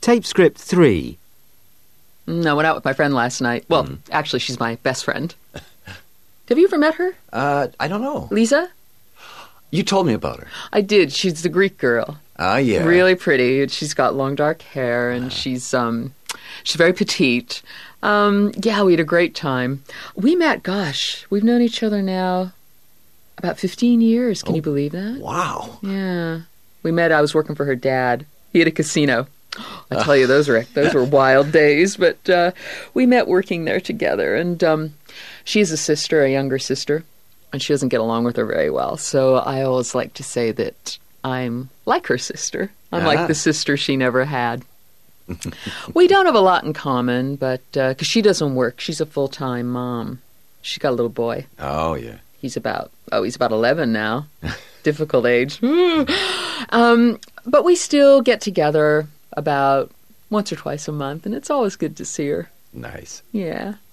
Tape script 3. I went out with my friend last night. Well, actually, she's my best friend. Have you ever met her? I don't know. Lisa? You told me about her. I did. She's the Greek girl. Ah, yeah. Really pretty. She's got long dark hair, and she's very petite. Yeah, we had a great time. We met, we've known each other now about 15 years. Can you believe that? Wow. Yeah. We met, I was working for her dad. He had a casino. I tell you, those were wild days, but we met working there together. And she has a sister, a younger sister, and she doesn't get along with her very well. So I always like to say that I'm like her sister. I'm like the sister she never had. We don't have a lot in common, but because she doesn't work. She's a full-time mom. She's got a little boy. Oh, yeah. He's about 11 now. Difficult age. But we still get together about once or twice a month, and it's always good to see her. Nice. Yeah.